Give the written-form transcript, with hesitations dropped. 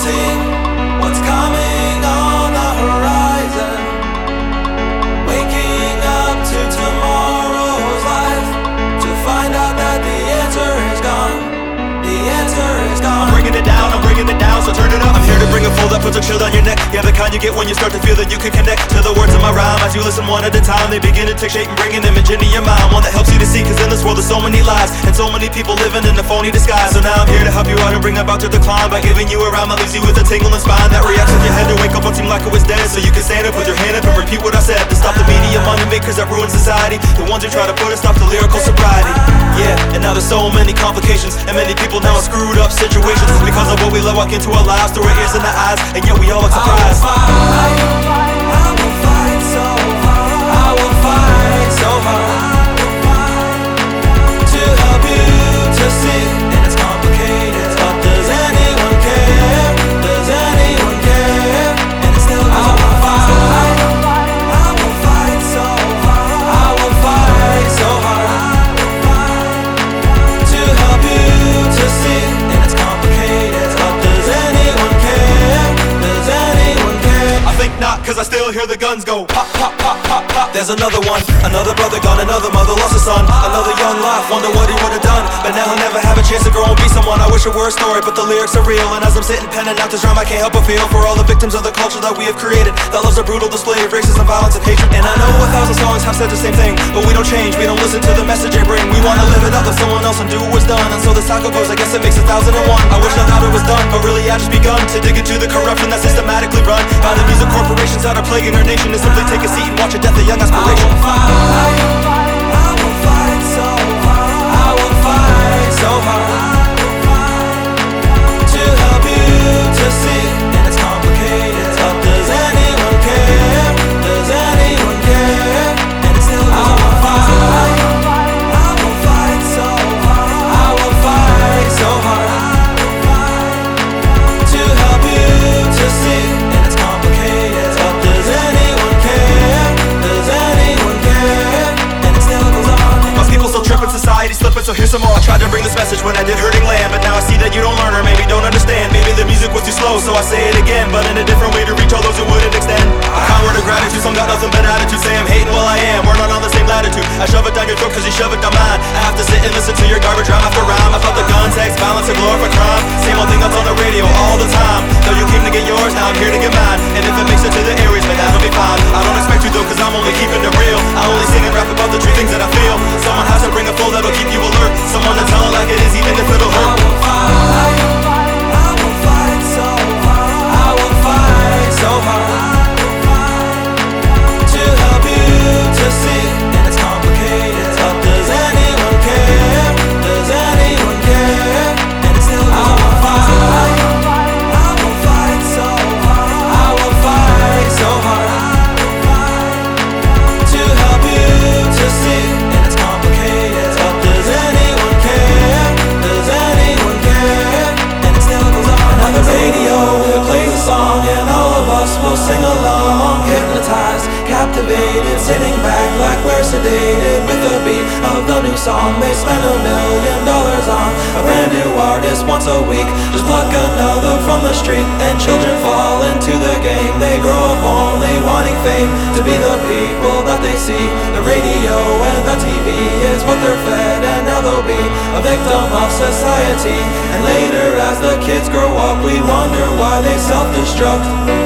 see what's coming on the horizon. Waking up to tomorrow's life to find out that the answer is gone. The answer is gone. I'm bringing it down, so turn it up. I'm here to bring a flow that puts a chill down your neck. Yeah, the kind you get when you start to feel that you can connect to the words of my rhyme. As you listen one at a time, they begin to take shape and bring an image into your mind, one that helps you to see, cause in this world there's so many lies and so many people living in a phony disguise. So now I'm here to help you out and bring about to decline by giving you a rhyme that leaves you with a tingling spine that reacts with your head to wake up and seem like it was dead. So you can stand up with your hand up and repeat what I said to stop the media money makers that ruin society, the ones who try to put a stop to lyrical sobriety. Yeah, and now there's so many complications and many people now in screwed up situations because of what we let walk into our lives through our ears and our eyes, and yet we all look surprised. I will fight so hard. I will fight so hard to help you to see. And it's complicated, but does anyone care? Does anyone care? And it's still I will fight. I will fight so hard. I will fight so hard to help you to see. And it's complicated, but does anyone care? Does anyone care? I think not, cause I still hear the guns go pop, pop, pop, pop, pop. There's another one, another brother gone, another mother lost a son, another young life, wonder what he would've done, but now he'll never have a chance to grow and be someone. I wish it were a story, but the lyrics are real, and as I'm sitting penning out this rhyme I can't help but feel for all the victims of the culture that we have created, that loves a brutal display of racism, violence, and hatred. And I know 1,000 songs have said the same thing, but we don't change, we don't listen to the message they bring. We wanna live it up with someone else and do what's done, and so the cycle goes, I guess it makes 1,001. I wish I thought it was done, but really I just begun to dig into the corruption that's systematically run by the music corporations that are plaguing our nation, and simply take a seat and watch a death of young aspiration. I will fight so hard. I will fight so hard to help you to see. And it's complicated, but does anyone care? Does anyone care? And it's still I will fight. I will fight so hard. I will fight so hard to help you to see. And it's complicated, but does anyone care? Does anyone care? And it still goes on. Most people still tripping, society slipping, so here's some more. I tried to bring this message when I did Hurting Land, but now I see that you don't learn or maybe don't understand. Maybe the music was too slow, so I say it again, but in a different way to reach all those who wouldn't extend a kind word of gratitude. Some got nothing but attitude, say I'm hating, well I am. We're not on the same latitude. I shove it down your throat cause you shove it down mine. I have to sit and listen to your garbage rhyme after rhyme. I felt the gun, text, violence, and glorify crime. Same old thing that's on the radio all the time. Though you came to get yours, now I'm here to get mine. And if it makes it to the areas, man, that'll be fine. I don't expect you though, cause I'm only keeping it real. I only sing and rap about the true things that I feel. Someone has to bring a flow that'll keep you alert. Someone to tell it like it is, even if it'll hurt. I will fight so hard. I will fight so hard to help you to see. And it's complicated, but does anyone care? Does anyone care? And it's still I will fight. I will fight so hard. I will fight so hard to help you to see. And it's complicated, but does anyone care? Does anyone care? And it still goes on. On the radio it plays a song, and all of us will sing along, hypnotized, captivated, sitting back like we're sedated with the beat of the new song. They spend $1 million on a brand new artist once a week. Just pluck another from the street, and children fall into the game. They grow up only wanting fame, to be the people that they see. The radio and the TV is what they're fed, and now they'll be a victim of society. And later as the kids grow up, we wonder why they self-destruct.